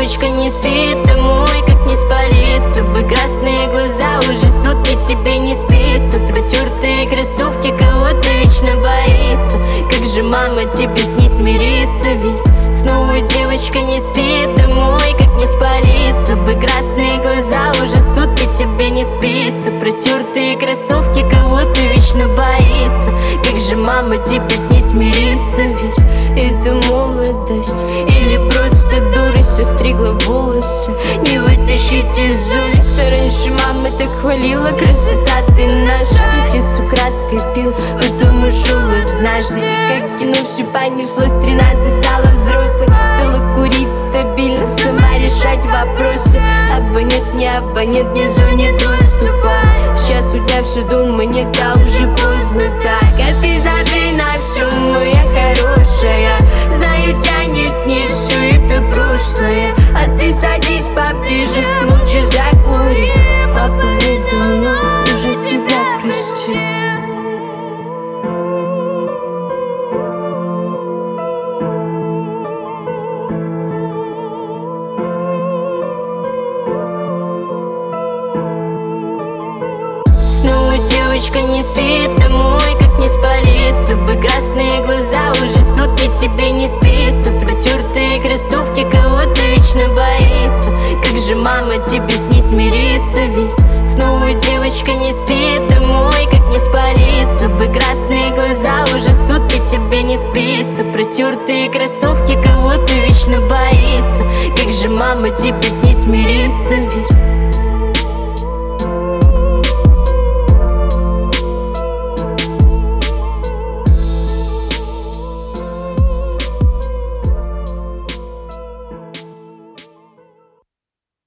девочка не спит, домой как не спалиться бы. Красные глаза уже сутки тебе не спится. Протертые кроссовки, кого-то вечно боится. Как же мама тебе с ней смириться, ведь снова девочка не спит, домой как не спалиться бы. Красные глаза уже сутки тебе не спится. Протертые кроссовки, кого-то вечно боится. Как же мама тебе с ней смириться, ведь это молодость или просто дурость? Остригла волосы, не вытащить из улицы. Раньше мама так хвалила: красота ты наша. Отец украдкой пил, потом ушел однажды. Как кино все понеслось, 13 стала взрослой. Стала курить стабильно, сама решать вопросы. Абонент, не абонент, не зоне доступа. Сейчас у тебя все дома не так, уже поздно так. А ты забей на все, моя хорошая. Знаю, тянет не все это прошлое. А ты садись поближе, лучше закури. Папа ведь давно уже тебя простил. Снова девочка не спит, домой как не спалиться бы. Красные глаза уже сутки тебе не спится. Протертые кроссовки, кого-то вечно боится. Как же мама тебе с ней смириться, ведь снова девочка не спит, домой как не спалиться бы. Красные глаза уже сутки тебе не спится. Протертые кроссовки, кого-то вечно боится. Как же мама тебе с ней смириться, ведь